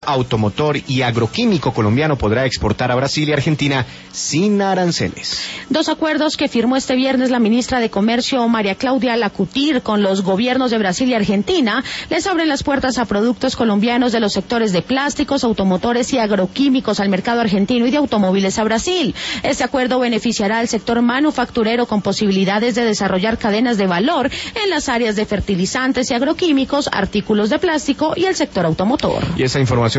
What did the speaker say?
automotor y agroquímico colombiano podrá exportar a Brasil y Argentina sin aranceles. 2 acuerdos que firmó este viernes la ministra de Comercio María Claudia Lacutir con los gobiernos de Brasil y Argentina les abren las puertas a productos colombianos de los sectores de plásticos, automotores y agroquímicos al mercado argentino y de automóviles a Brasil. Este acuerdo beneficiará al sector manufacturero con posibilidades de desarrollar cadenas de valor en las áreas de fertilizantes y agroquímicos, artículos de plástico y el sector automotor. Y esa información